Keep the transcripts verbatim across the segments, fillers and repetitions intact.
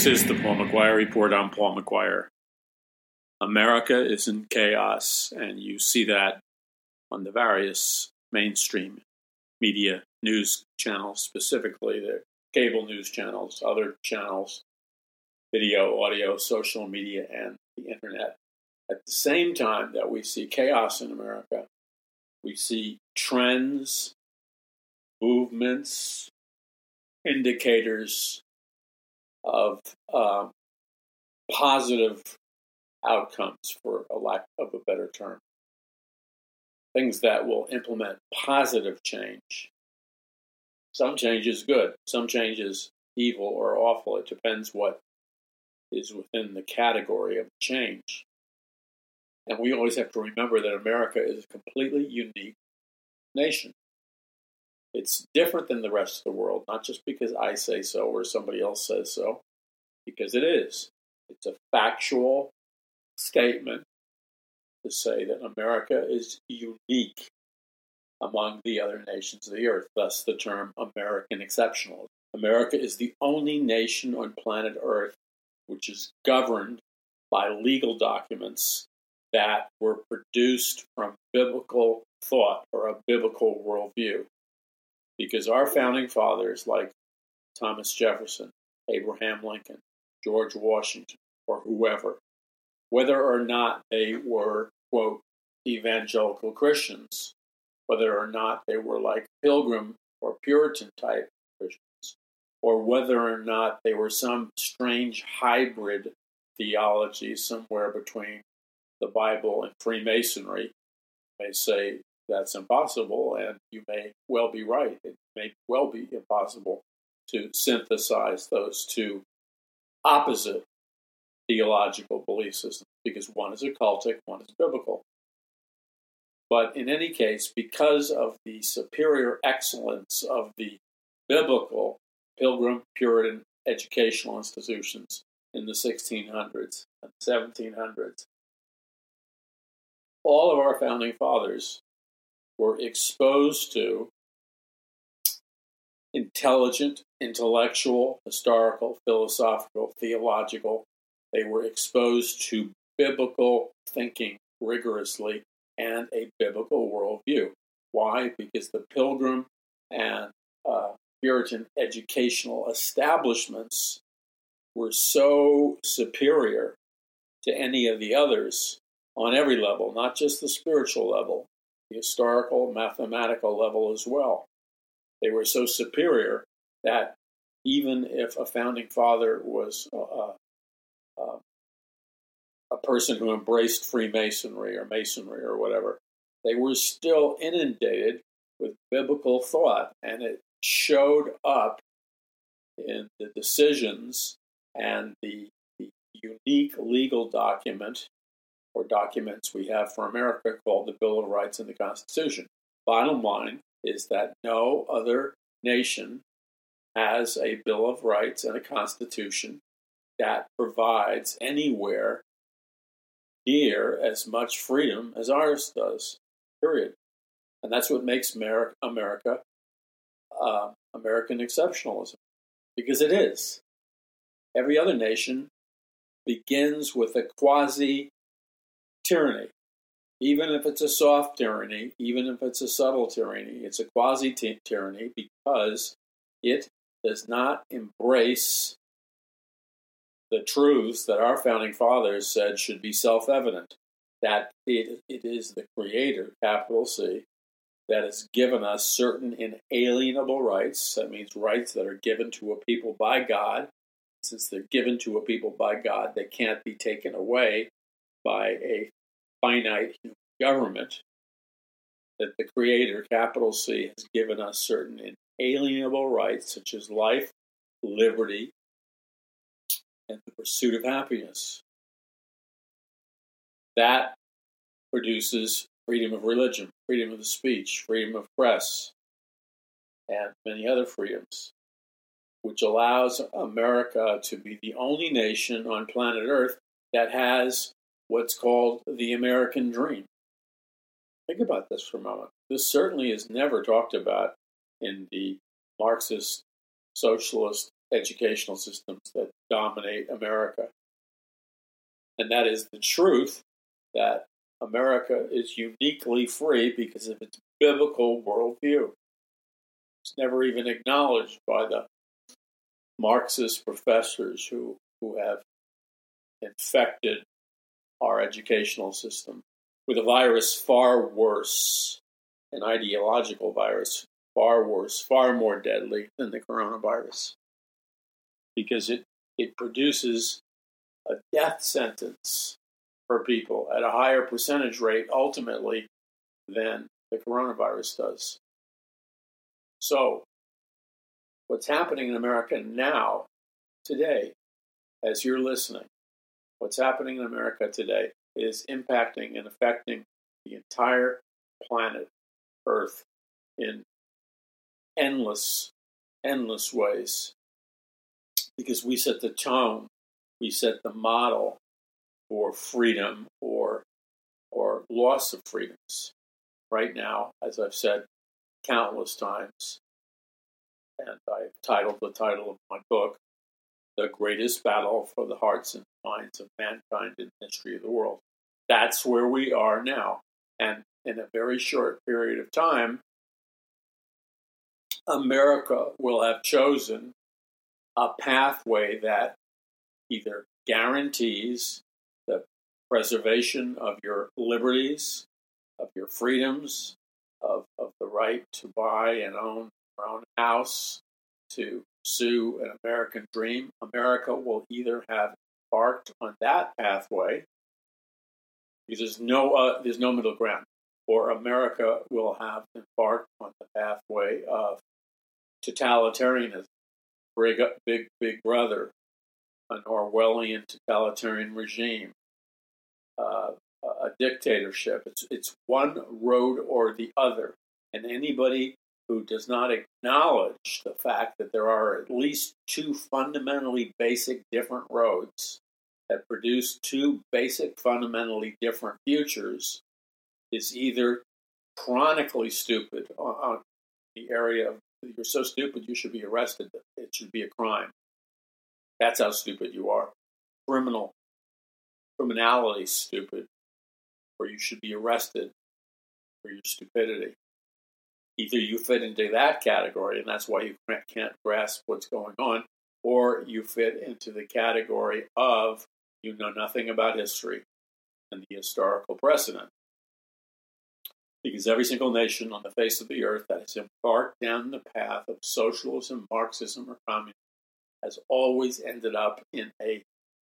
is the Paul McGuire Report. I'm Paul McGuire. America is in chaos, and you see that on the various mainstream media news channels, specifically the cable news channels, other channels, video, audio, social media, and the internet. At the same time that we see chaos in America, we see trends, movements, indicators of uh, positive outcomes, for a lack of a better term. Things that will implement positive change. Some change is good. Some change is evil or awful. It depends what is within the category of change. And we always have to remember that America is a completely unique nation. It's different than the rest of the world, not just because I say so or somebody else says so, because it is. It's a factual statement to say that America is unique among the other nations of the earth, thus the term American exceptionalism. America is the only nation on planet Earth which is governed by legal documents that were produced from biblical thought or a biblical worldview. Because our founding fathers, like Thomas Jefferson, Abraham Lincoln, George Washington, or whoever, whether or not they were, quote, evangelical Christians, whether or not they were like Pilgrim or Puritan type Christians, or whether or not they were some strange hybrid theology somewhere between the Bible and Freemasonry, may say that's impossible, and you may well be right. It may well be impossible to synthesize those two opposite theological belief systems, because one is occultic, one is biblical. But in any case, because of the superior excellence of the biblical Pilgrim Puritan educational institutions in the sixteen hundreds and seventeen hundreds, all of our founding fathers were exposed to intelligent, intellectual, historical, philosophical, theological. They were exposed to biblical thinking rigorously and a biblical worldview. Why? Because the Pilgrim and uh, Puritan educational establishments were so superior to any of the others on every level, not just the spiritual level, the historical, mathematical level as well. They were so superior that even if a founding father was uh, uh, a person who embraced Freemasonry or Masonry or whatever, they were still inundated with biblical thought, and it showed up in the decisions and the, the unique legal document or documents we have for America called the Bill of Rights and the Constitution. Bottom line is that no other nation has a Bill of Rights and a Constitution that provides anywhere near as much freedom as ours does, period. And that's what makes America, America uh, American exceptionalism, because it is. Every other nation begins with a quasi tyranny. Even if it's a soft tyranny, even if it's a subtle tyranny, it's a quasi-tyranny because it does not embrace the truths that our founding fathers said should be self-evident, that it, it is the Creator, capital C, that has given us certain inalienable rights. That means rights that are given to a people by God. Since they're given to a people by God, they can't be taken away by a finite human government. That the Creator, capital C, has given us certain inalienable rights, such as life, liberty, and the pursuit of happiness. That produces freedom of religion, freedom of the speech, freedom of press, and many other freedoms, which allows America to be the only nation on planet Earth that has what's called the American dream. Think about this for a moment. This certainly is never talked about in the Marxist, socialist, educational systems that dominate America. And that is the truth that America is uniquely free because of its biblical worldview. It's never even acknowledged by the Marxist professors who, who have infected our educational system with a virus far worse, an ideological virus far worse, far more deadly than the coronavirus, because it, it produces a death sentence for people at a higher percentage rate ultimately than the coronavirus does. So, what's happening in America now, today, as you're listening, what's happening in America today is impacting and affecting the entire planet Earth in endless, endless ways. Because we set the tone, we set the model for freedom or or loss of freedoms. Right now, as I've said countless times, and I've titled the title of my book, The Greatest Battle for the Hearts and Minds of Mankind in the History of the World. That's where we are now. And in a very short period of time, America will have chosen a pathway that either guarantees the preservation of your liberties, of your freedoms, of, of the right to buy and own your own house, to pursue an American dream. America will either have embarked on that pathway, because there's no uh, there's no middle ground, or America will have embarked on the pathway of totalitarianism, big, big, big brother, an Orwellian totalitarian regime, uh, a dictatorship. It's it's one road or the other, and anybody who does not acknowledge the fact that there are at least two fundamentally basic different roads that produce two basic fundamentally different futures is either chronically stupid on, on the area of you're so stupid you should be arrested. It should be a crime. That's how stupid you are. Criminal. Criminality stupid. Or you should be arrested for your stupidity. Either you fit into that category, and that's why you can't grasp what's going on, or you fit into the category of you know nothing about history and the historical precedent. Because every single nation on the face of the earth that has embarked down the path of socialism, Marxism, or communism has always ended up in a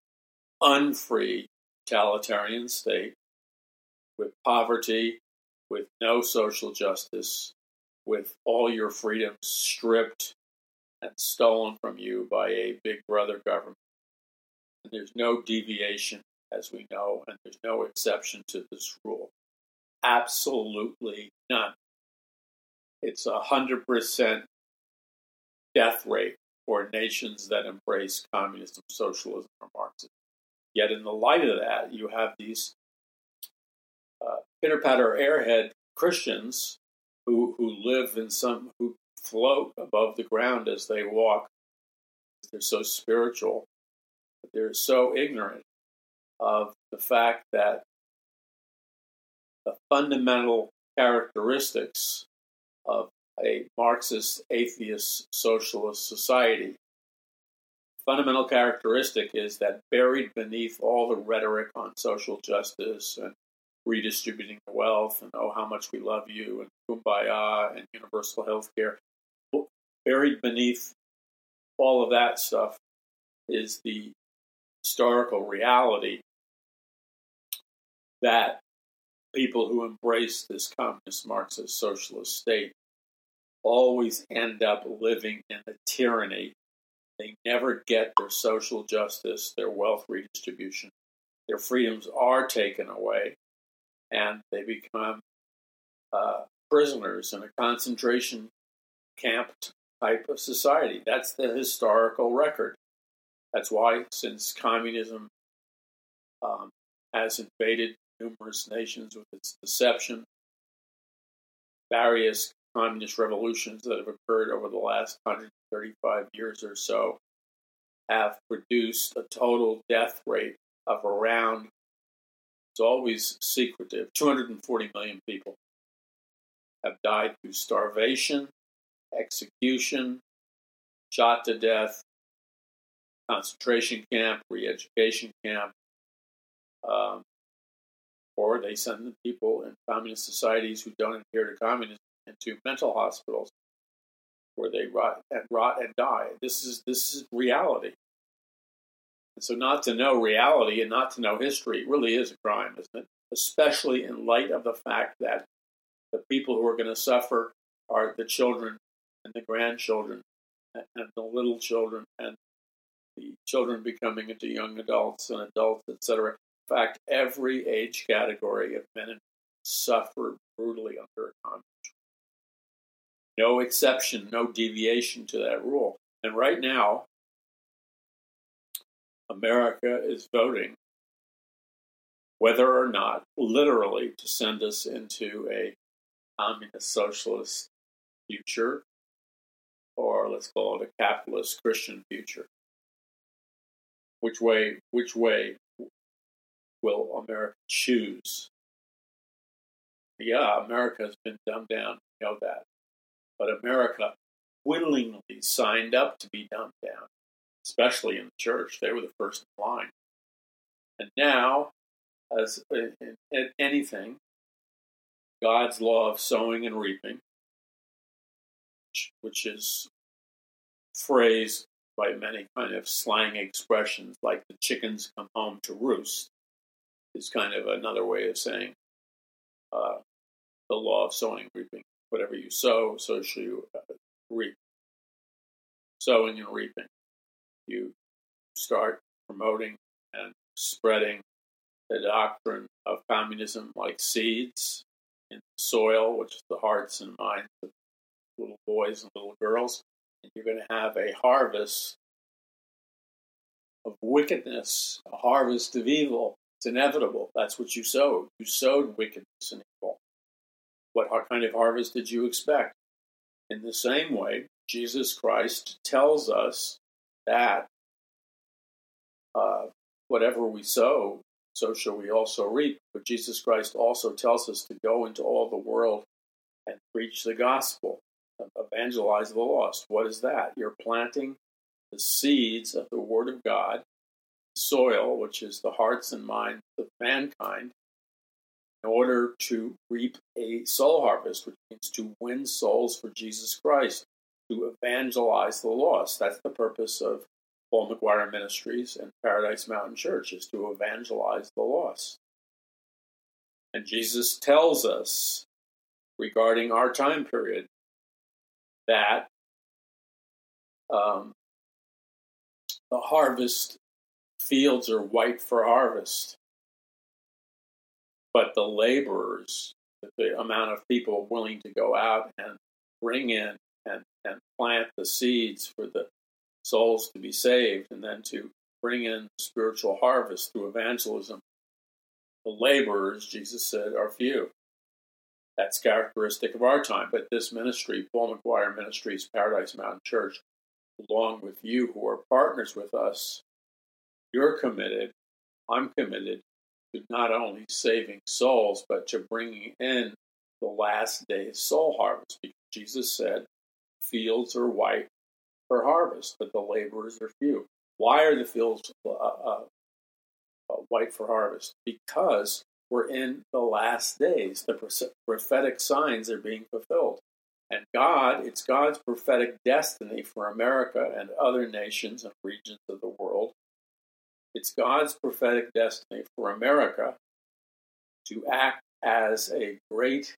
unfree totalitarian state with poverty, with no social justice, with all your freedoms stripped and stolen from you by a big brother government. And there's no deviation, as we know, and there's no exception to this rule. Absolutely none. It's a hundred percent death rate for nations that embrace communism, socialism, or Marxism. Yet in the light of that, you have these uh, pitter-patter airhead Christians who who live in some, who float above the ground as they walk. They're so spiritual, but they're so ignorant of the fact that the fundamental characteristics of a Marxist, atheist, socialist society. Fundamental characteristic is that buried beneath all the rhetoric on social justice and redistributing the wealth and oh, how much we love you and kumbaya and universal health care, buried beneath all of that stuff is the historical reality that people who embrace this communist, Marxist, socialist state always end up living in a tyranny. They never get their social justice, their wealth redistribution. Their freedoms are taken away, and they become uh, prisoners in a concentration camp type of society. That's the historical record. That's why, since communism um, has invaded numerous nations with its deception, various communist revolutions that have occurred over the last one hundred thirty-five years or so have produced a total death rate of around, it's always secretive, two hundred forty million people have died through starvation, execution, shot to death, concentration camp, re-education camp, um, or they send the people in communist societies who don't adhere to communism into mental hospitals where they rot and rot and die. This is this is reality. And so not to know reality and not to know history really is a crime, isn't it? Especially in light of the fact that the people who are going to suffer are the children and the grandchildren and, and the little children and the children becoming into young adults and adults, et cetera. In fact, every age category of men and women suffer brutally under a communism. No exception, no deviation to that rule. And right now, America is voting whether or not, literally, to send us into a communist socialist future, or let's call it a capitalist Christian future. Which way, which way will America choose? Yeah, America has been dumbed down, we know that. But America willingly signed up to be dumbed down, especially in the church. They were the first in line. And now, as in, in anything, God's law of sowing and reaping, which, which is phrased by many kind of slang expressions like the chickens come home to roost, is kind of another way of saying uh, the law of sowing and reaping. Whatever you sow, so shall you uh, reap. Sowing and reaping. You start promoting and spreading the doctrine of communism like seeds in the soil, which is the hearts and minds of little boys and little girls. And you're going to have a harvest of wickedness, a harvest of evil. It's inevitable. That's what you sowed. You sowed wickedness and evil. What kind of harvest did you expect? In the same way, Jesus Christ tells us that uh, whatever we sow, so shall we also reap. But Jesus Christ also tells us to go into all the world and preach the gospel, evangelize the lost. What is that? You're planting the seeds of the Word of God, soil, which is the hearts and minds of mankind, in order to reap a soul harvest, which means to win souls for Jesus Christ, to evangelize the lost. That's the purpose of Paul McGuire Ministries and Paradise Mountain Church, is to evangelize the lost. And Jesus tells us regarding our time period that um, the harvest fields are white for harvest. But the laborers, the amount of people willing to go out and bring in and, and plant the seeds for the souls to be saved, and then to bring in spiritual harvest through evangelism, the laborers, Jesus said, are few. That's characteristic of our time. But this ministry, Paul McGuire Ministries, Paradise Mountain Church, along with you who are partners with us, you're committed, I'm committed, to not only saving souls, but to bringing in the last day's soul harvest. Because Jesus said, fields are white for harvest, but the laborers are few. Why are the fields uh, uh, uh, white for harvest? Because we're in the last days. The prophetic signs are being fulfilled. And God, it's God's prophetic destiny for America and other nations and regions of the world. It's God's prophetic destiny for America to act as a great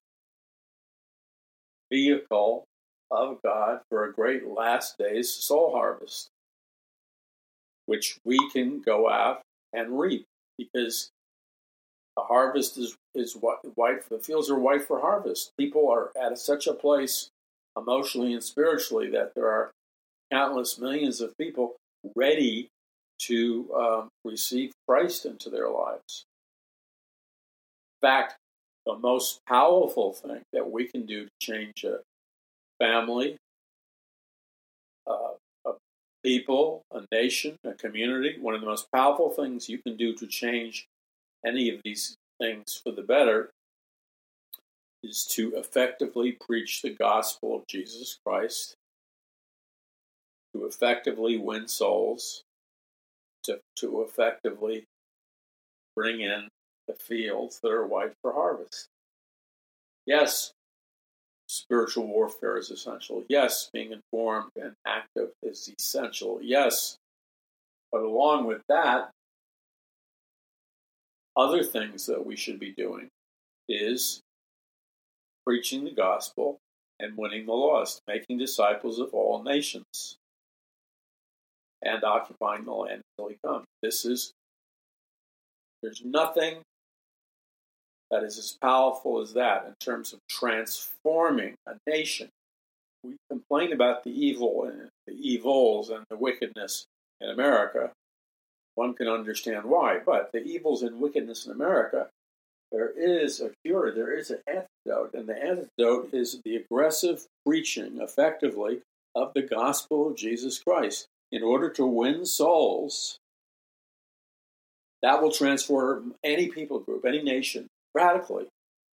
vehicle of God for a great last days soul harvest, which we can go out and reap, because the harvest is, is white, the fields are white for harvest. People are at such a place emotionally and spiritually that there are countless millions of people ready to um, receive Christ into their lives. In fact, the most powerful thing that we can do to change a family, uh, a people, a nation, a community. One of the most powerful things you can do to change any of these things for the better is to effectively preach the gospel of Jesus Christ, to effectively win souls, to, to effectively bring in the fields that are white for harvest. Yes, spiritual warfare is essential. Yes, being informed and active is essential. Yes, but along with that, other things that we should be doing is preaching the gospel and winning the lost, making disciples of all nations, and occupying the land until he comes. This is, there's nothing that is as powerful as that in terms of transforming a nation. We complain about the evil and the evils and the wickedness in America. One can understand why, but the evils and wickedness in America, there is a cure, there is an antidote, and the antidote is the aggressive preaching, effectively, of the gospel of Jesus Christ. In order to win souls, that will transform any people group, any nation, radically.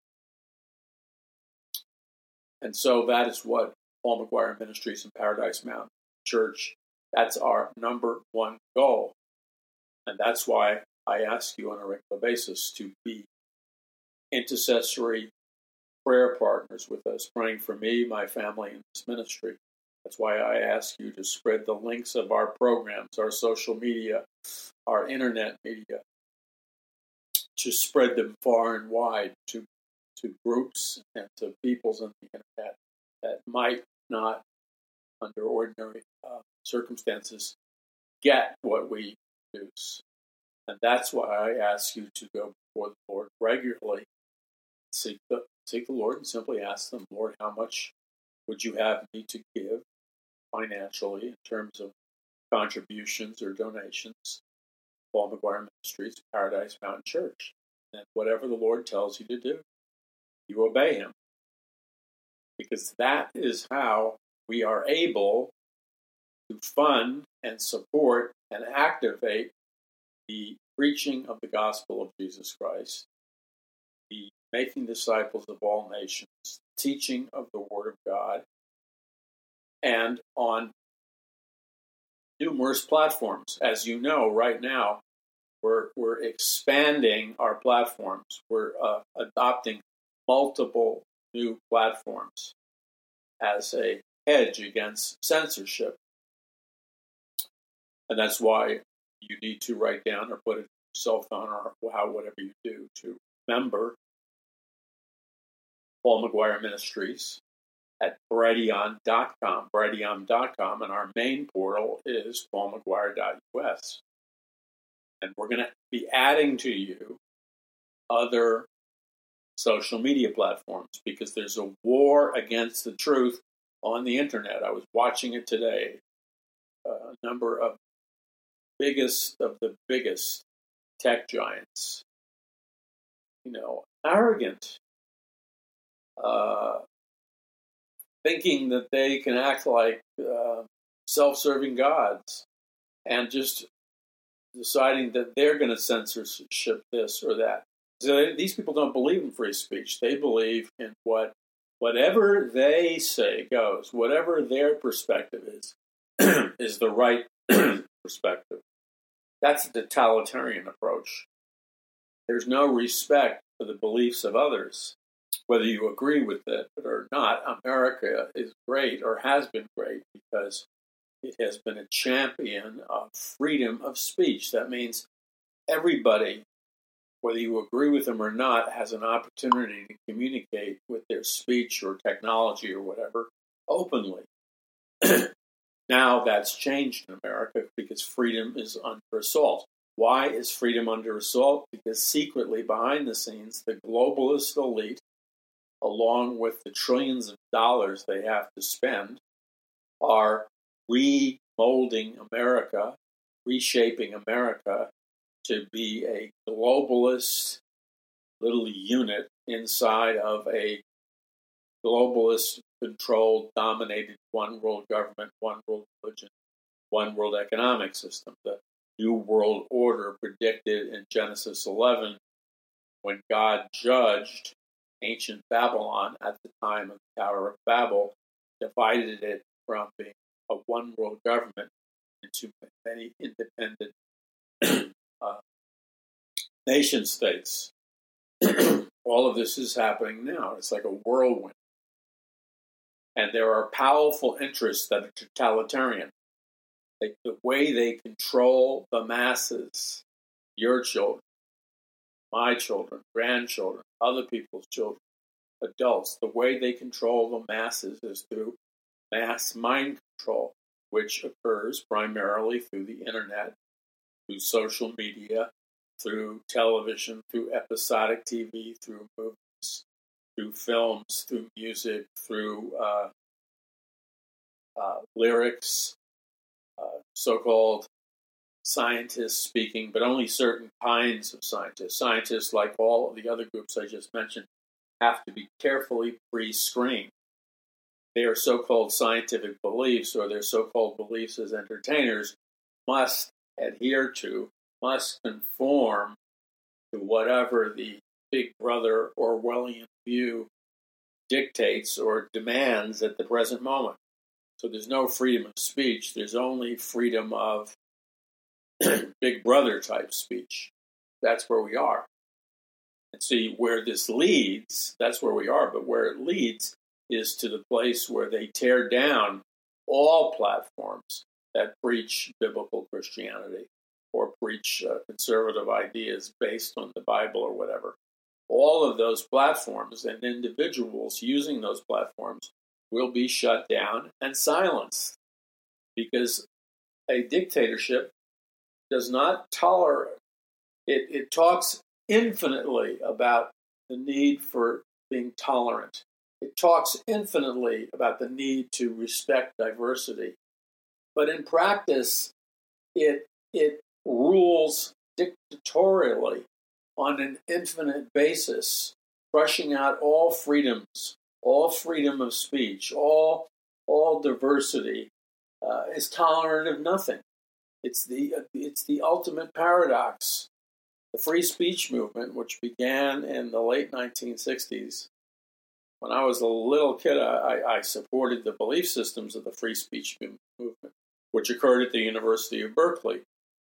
And so that is what Paul McGuire Ministries and Paradise Mountain Church, that's our number one goal. And that's why I ask you on a regular basis to be intercessory prayer partners with us, praying for me, my family, and this ministry. That's why I ask you to spread the links of our programs, our social media, our internet media, to spread them far and wide to to groups and to peoples on the internet that might not, under ordinary uh, circumstances, get what we produce. And that's why I ask you to go before the Lord regularly, seek the, seek the Lord, and simply ask them, Lord, how much would you have me to give financially in terms of contributions or donations? Paul McGuire Ministries, Paradise Mountain Church. And whatever the Lord tells you to do, you obey him. Because that is how we are able to fund and support and activate the preaching of the gospel of Jesus Christ, the making disciples of all nations, teaching of the Word of God, and on numerous platforms. As you know, right now, we're we're expanding our platforms. We're uh, adopting multiple new platforms as a hedge against censorship. And that's why you need to write down or put it in your cell phone or how, whatever you do to remember Paul McGuire Ministries at Brighteon dot com, Brighteon dot com, and our main portal is paul mcguire dot u s. And we're going to be adding to you other social media platforms because there's a war against the truth on the internet. I was watching it today. A number of biggest of the biggest tech giants, you know, arrogant, uh, thinking that they can act like uh, self-serving gods and just deciding that they're going to censorship this or that. So they, these people don't believe in free speech. They believe in what whatever they say goes, whatever their perspective is, is the right perspective. That's a totalitarian approach. There's no respect for the beliefs of others. Whether you agree with it or not, America is great or has been great because it has been a champion of freedom of speech. That means everybody, whether you agree with them or not, has an opportunity to communicate with their speech or technology or whatever openly. Now that's changed in America because freedom is under assault. Why is freedom under assault? Because secretly, behind the scenes, the globalist elite, along with the trillions of dollars they have to spend, are remolding America, reshaping America to be a globalist little unit inside of a globalist controlled, dominated one world government, one world religion one world economic system, the new world order predicted in Genesis eleven when God judged ancient Babylon at the time of the Tower of Babel, divided it from being a one world government into many independent uh, nation states. All of this is happening now. It's like a whirlwind. And there are powerful interests that are totalitarian. Like the way they control the masses, your children, my children, grandchildren, other people's children, adults, the way they control the masses is through mass mind control, which occurs primarily through the internet, through social media, through television, through episodic T V, through movies, through films, through music, through uh, uh, lyrics, uh, so-called scientists speaking, but only certain kinds of scientists. Scientists, like all of the other groups I just mentioned, have to be carefully pre-screened. Their so-called scientific beliefs or their so-called beliefs as entertainers must adhere to, must conform to whatever the Big Brother Orwellian view dictates or demands at the present moment. So there's no freedom of speech. There's only freedom of Big Brother type speech. That's where we are. And see, where this leads, that's where we are, but where it leads is to the place where they tear down all platforms that preach biblical Christianity or preach uh, conservative ideas based on the Bible or whatever. All of those platforms and individuals using those platforms will be shut down and silenced, because a dictatorship does not tolerate. It, it talks infinitely about the need for being tolerant. It talks infinitely about the need to respect diversity. But in practice, it it rules dictatorially on an infinite basis, crushing out all freedoms, all freedom of speech, all all diversity, uh, is tolerant of nothing. It's the it's the ultimate paradox. The free speech movement, which began in the late nineteen sixties, when I was a little kid, I, I supported the belief systems of the free speech movement, which occurred at the University of Berkeley.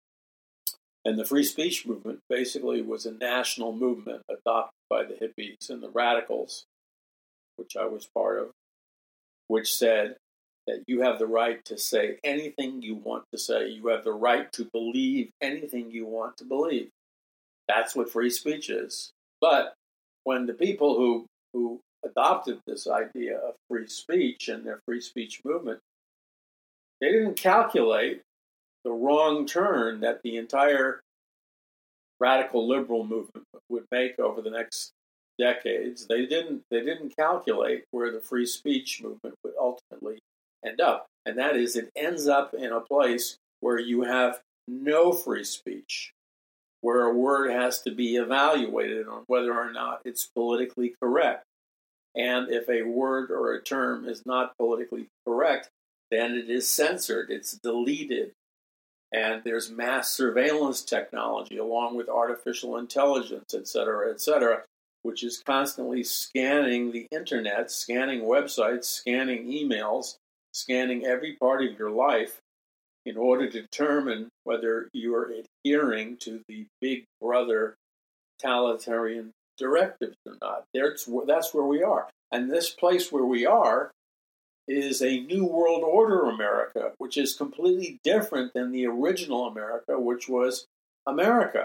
And the free speech movement basically was a national movement adopted by the hippies and the radicals, which I was part of, which said that you have the right to say anything you want to say. You have the right to believe anything you want to believe. That's what free speech is. But when the people who, who adopted this idea of free speech and their free speech movement, they didn't calculate the wrong turn that the entire radical liberal movement would make over the next decades. They didn't they didn't calculate where the free speech movement would ultimately end up. And that is, it ends up in a place where you have no free speech, where a word has to be evaluated on whether or not it's politically correct. And if a word or a term is not politically correct, then it is censored, it's deleted. And there's mass surveillance technology along with artificial intelligence, et cetera, et cetera, which is constantly scanning the internet, scanning websites, scanning emails, scanning every part of your life in order to determine whether you are adhering to the Big Brother totalitarian directives or not. That's, that's where we are. And this place where we are is a New World Order America, which is completely different than the original America, which was America.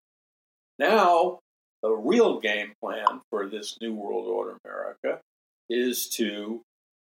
Now, the real game plan for this New World Order America is to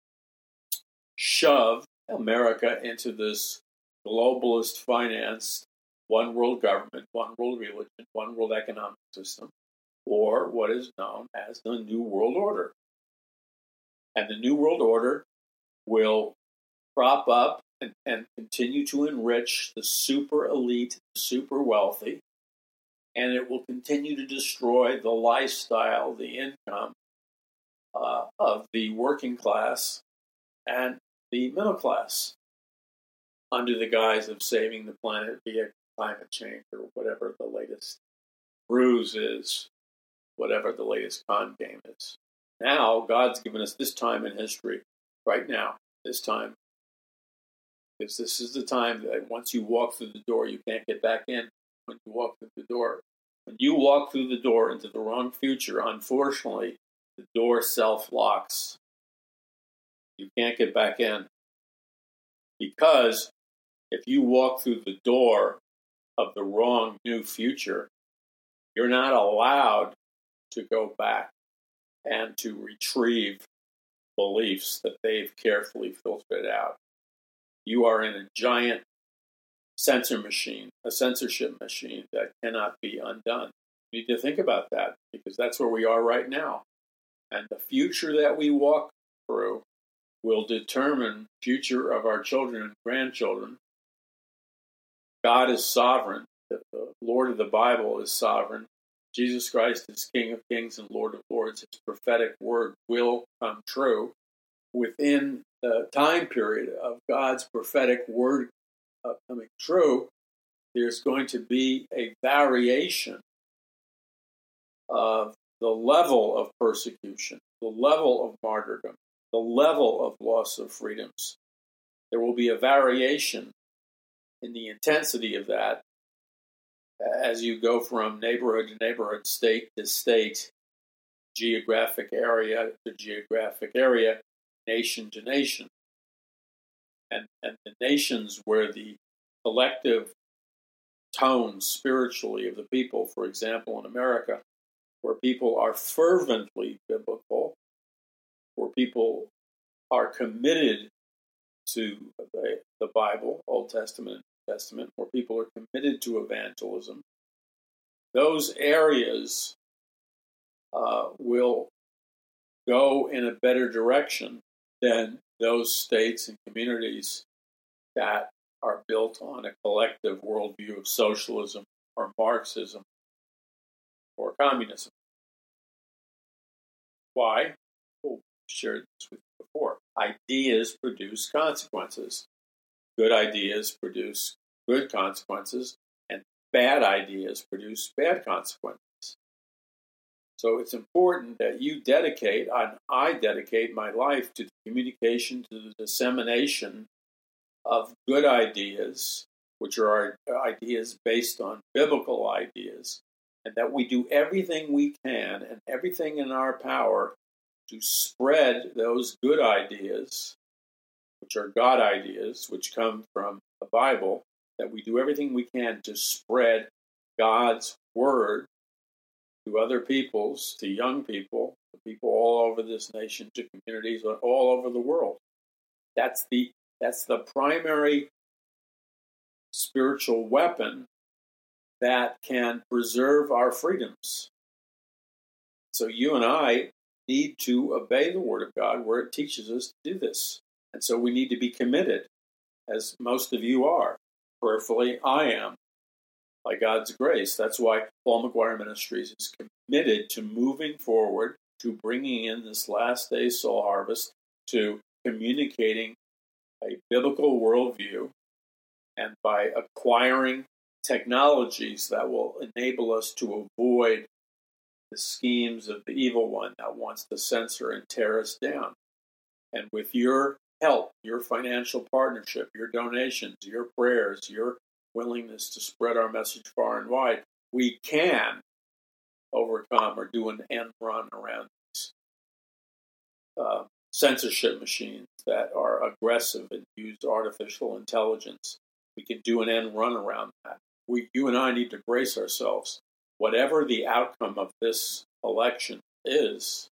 shove America into this globalist financed one world government, one world religion, one world economic system, or what is known as the New World Order. And the New World Order will prop up and, and continue to enrich the super elite, the super wealthy, and it will continue to destroy the lifestyle, the income uh, of the working class and the middle class. under the guise of saving the planet via climate change or whatever the latest ruse is, whatever the latest con game is. Now, God's given us this time in history, right now, this time, because this is the time that once you walk through the door, you can't get back in. When you walk through the door, when you walk through the door into the wrong future, unfortunately, the door self-locks. You can't get back in. Because if you walk through the door of the wrong new future, you're not allowed to go back and to retrieve beliefs that they've carefully filtered out. You are in a giant censor machine, a censorship machine that cannot be undone. You need to think about that, because that's where we are right now. And the future that we walk through will determine the future of our children and grandchildren. God is sovereign. The Lord of the Bible is sovereign. Jesus Christ is King of Kings and Lord of Lords. His prophetic word will come true. Within the time period of God's prophetic word uh, coming true, there's going to be a variation of the level of persecution, the level of martyrdom, the level of loss of freedoms. There will be a variation in the intensity of that as you go from neighborhood to neighborhood, state to state, geographic area to geographic area, nation to nation. And, and the nations where the collective tone spiritually of the people, for example, in America, where people are fervently biblical, where people are committed to the, the Bible, Old Testament and New Testament, where people are committed to evangelism, those areas uh, will go in a better direction than those states and communities that are built on a collective worldview of socialism or Marxism or communism. Why? Well, we shared this with you before. Ideas produce consequences. Good ideas produce good consequences, and bad ideas produce bad consequences. So it's important that you dedicate, and I dedicate my life to the communication, to the dissemination of good ideas, which are our ideas based on biblical ideas, and that we do everything we can and everything in our power to spread those good ideas, which are God ideas, which come from the Bible, that we do everything we can to spread God's word to other peoples, to young people, to people all over this nation, to communities all over the world. That's the that's the primary spiritual weapon that can preserve our freedoms. So you and I need to obey the Word of God where it teaches us to do this. And so we need to be committed, as most of you are. Prayerfully, I am, by God's grace. That's why Paul McGuire Ministries is committed to moving forward, to bringing in this last day soul harvest, to communicating a biblical worldview, and by acquiring technologies that will enable us to avoid the schemes of the evil one that wants to censor and tear us down. And with your help, your financial partnership, your donations, your prayers, your willingness to spread our message far and wide, we can overcome or do an end run around these uh, censorship machines that are aggressive and use artificial intelligence. We can do an end run around that. We, you and I need to brace ourselves. Whatever the outcome of this election is,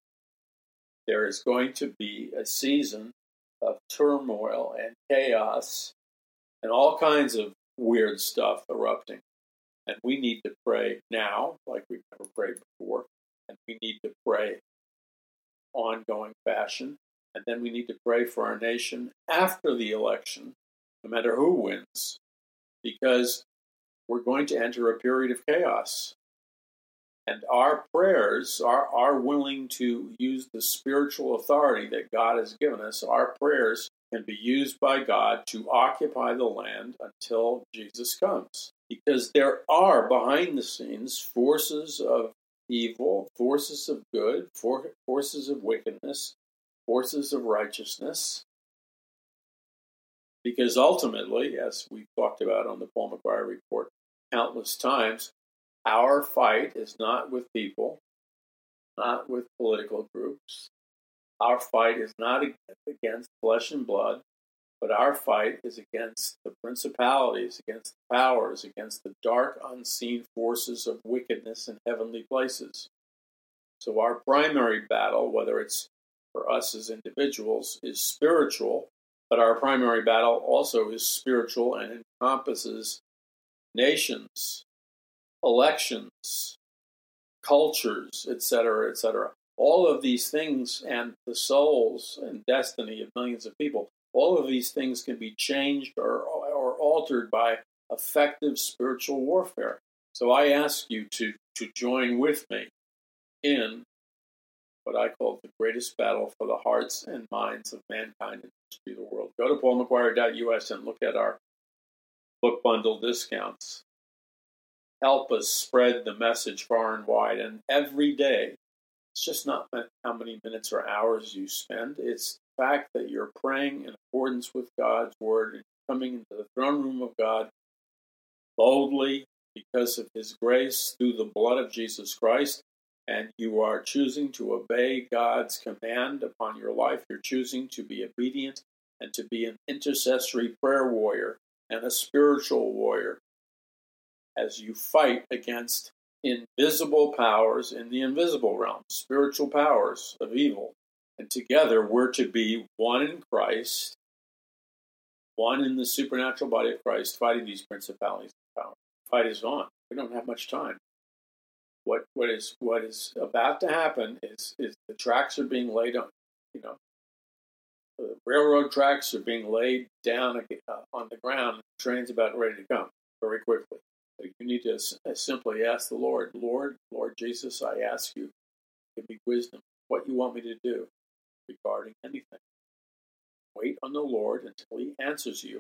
there is going to be a season of turmoil and chaos and all kinds of weird stuff erupting. And we need to pray now, like we've never prayed before. And we need to pray ongoing fashion. And then we need to pray for our nation after the election, no matter who wins, because we're going to enter a period of chaos. And our prayers, are, are willing to use the spiritual authority that God has given us, our prayers can be used by God to occupy the land until Jesus comes. Because there are behind the scenes forces of evil, forces of good, for, forces of wickedness, forces of righteousness. Because ultimately, as we've talked about on the Paul McGuire Report countless times, our fight is not with people, not with political groups. Our fight is not against flesh and blood, but our fight is against the principalities, against the powers, against the dark, unseen forces of wickedness in heavenly places. So our primary battle, whether it's for us as individuals, is spiritual, but our primary battle also is spiritual and encompasses nations, elections, cultures, et cetera, et cetera. All of these things and the souls and destiny of millions of people, all of these things can be changed or, or altered by effective spiritual warfare. So I ask you to, to join with me in what I call the greatest battle for the hearts and minds of mankind in the history of the world. Go to paul mcguire dot u s and look at our book bundle discounts. Help us spread the message far and wide. And every day, it's just not how many minutes or hours you spend. It's the fact that you're praying in accordance with God's word and coming into the throne room of God boldly because of his grace through the blood of Jesus Christ. And you are choosing to obey God's command upon your life. You're choosing to be obedient and to be an intercessory prayer warrior and a spiritual warrior as you fight against invisible powers in the invisible realm, spiritual powers of evil. And together we're to be one in Christ, one in the supernatural body of Christ, fighting these principalities and powers. The fight is on. We don't have much time. What what is what is about to happen is is the tracks are being laid on, you know, the railroad tracks are being laid down uh, on the ground. The train's about ready to come very quickly. So you need to simply ask the Lord, Lord, Lord Jesus, I ask you, give me wisdom, what you want me to do regarding anything. Wait on the Lord until he answers you.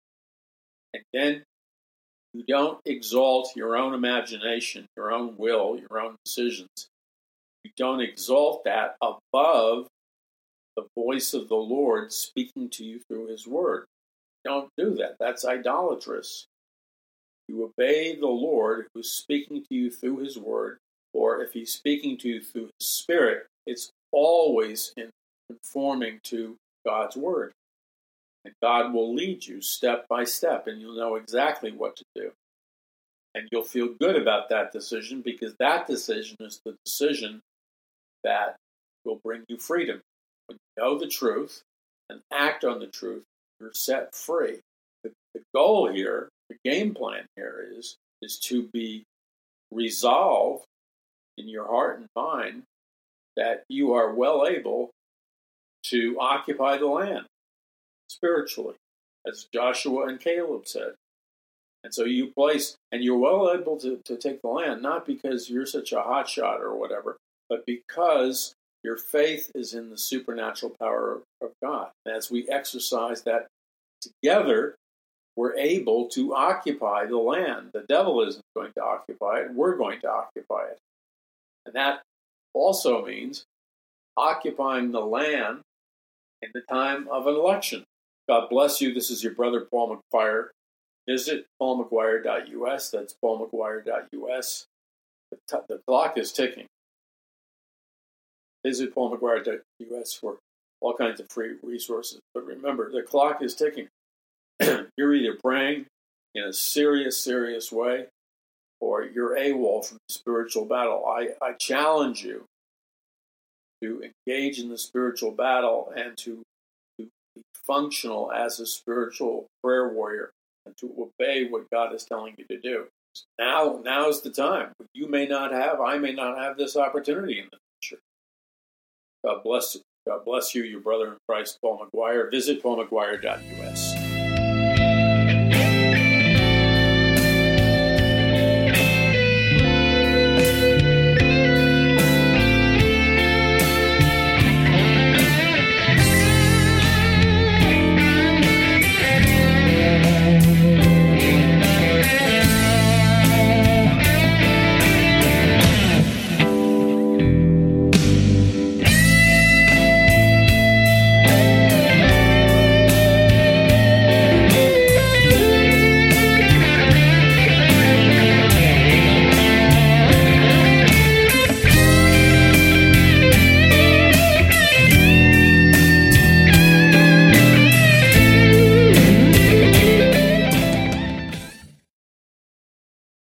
And then you don't exalt your own imagination, your own will, your own decisions. You don't exalt that above the voice of the Lord speaking to you through his word. Don't do that. That's idolatrous. You obey the Lord who's speaking to you through his word, or if he's speaking to you through his spirit, it's always in conforming to God's word. And God will lead you step by step, and you'll know exactly what to do. And you'll feel good about that decision, because that decision is the decision that will bring you freedom. When you know the truth and act on the truth, you're set free. The, the goal here, the game plan here is, is to be resolved in your heart and mind that you are well able to occupy the land spiritually, as Joshua and Caleb said. And so you place, and you're well able to, to take the land, not because you're such a hotshot or whatever, but because your faith is in the supernatural power of God. And as we exercise that together, we're able to occupy the land. The devil isn't going to occupy it, we're going to occupy it. And that also means occupying the land in the time of an election. God bless you. This is your brother, Paul McGuire. Visit paul mcguire dot u s. That's paul mcguire dot u s. The, t- the clock is ticking. Visit paul mcguire dot u s for all kinds of free resources. But remember, the clock is ticking. You're either praying in a serious, serious way, or you're AWOL from the spiritual battle. I, I challenge you to engage in the spiritual battle and to, to be functional as a spiritual prayer warrior and to obey what God is telling you to do. Now, now is the time. You may not have, I may not have this opportunity in the future. God bless you. God bless you, your brother in Christ, Paul McGuire. Visit paul mcguire dot u s.